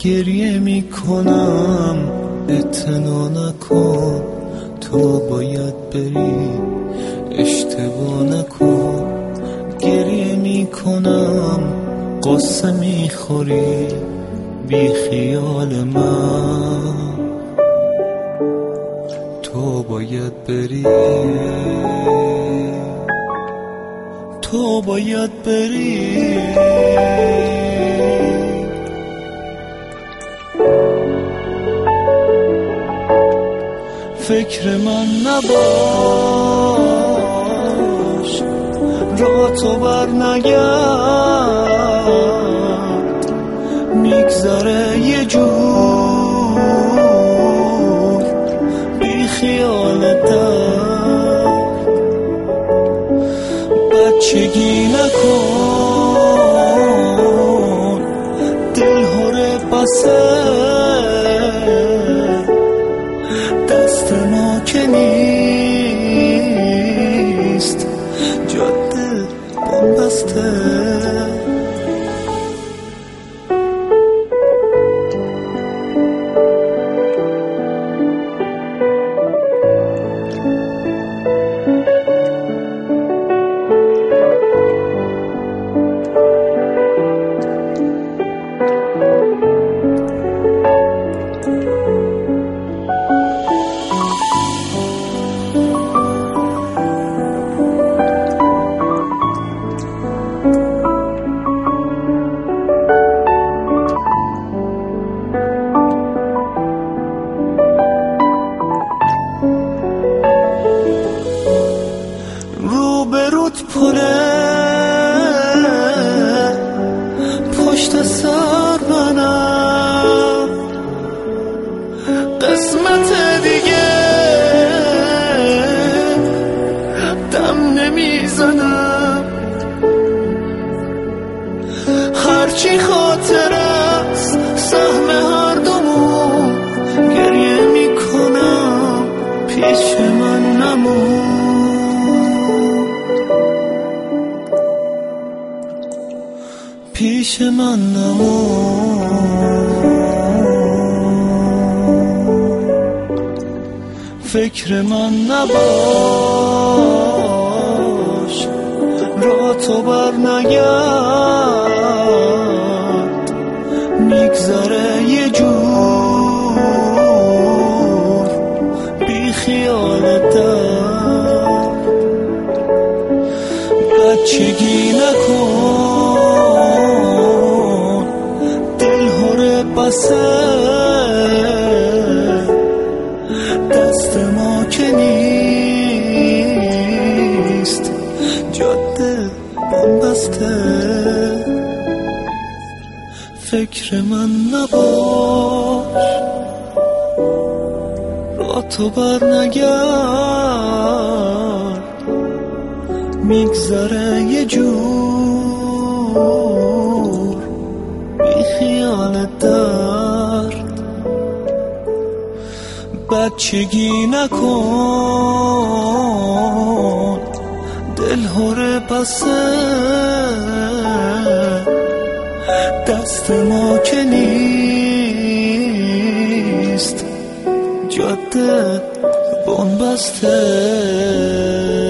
گریه میکنم اعتنا نکن، تو باید بری اشتباه نکن. گریه میکنم قصه میخوری بی خیال من، تو باید بری، تو باید بری. فکر من نباش، را تو بر نگرد، میگذره یه جور بی خیال درد. بچگی نکن، دل هره بسه، دست ما که نیست جاده بسته. روبروت پره، پشت سر منم، قسمت دیگه دم نمیزنم. هرچی خاطر است سهم هر دومون، گریه میکنم پیش من نمون، پیش من نمون. فکر من نباش، را تو بر نگرد، میگذره یه جور بی خیال درد. بچگی نکن، دل هره بسه، دست ما که نیست جاده بسته. فکر من نباش، را تو بر نگرد، میگذره یه جور بی خیال درد. بچگی نکن، دل هره بسه، دست ما که نیست جاده بسته.